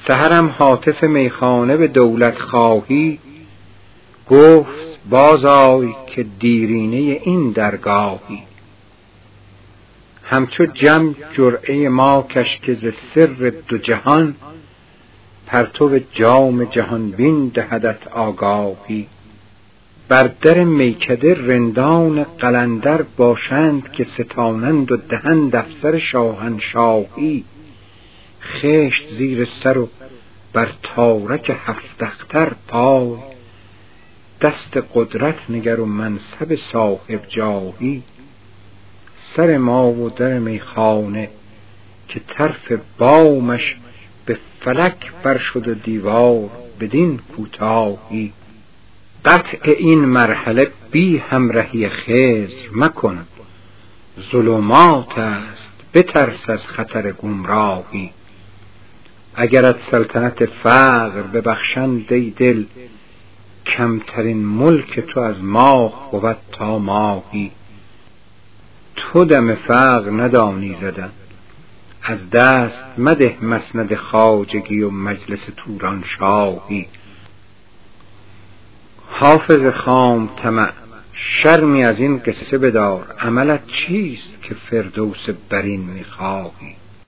سحرم هاتف میخانه به دولت خواهی، گفت باز آی که دیرینه این درگاهی. همچو جم جرعه ما کش که ز سر دو جهان، پرتو جام جهان بین دهدت آگاهی. بر در میکده رندان قلندر باشند، که ستانند و دهند افسر شاهنشاهی. خشت زیر سر و بر تارک هفت اختر پای، دست قدرت نگر و منصب صاحب جاهی. سر ما و در میخانه که طرف بامش، به فلک بر شد و دیوار بدین کوتاهی. قطع این مرحله بی همرهی خضر مکن، ظلمات است بترس از خطر گمراهی. اگرت سلطنت فقر ببخشند ای دل، کمترین ملک تو از ماه بود تا ماهی. تو دم فقر ندانی زدن، از دست مده مسند خواجگی و مجلس توران شاهی. حافظ خام طمع شرمی از این قصه بدار، عملت چیست که فردوس برین میخواهی؟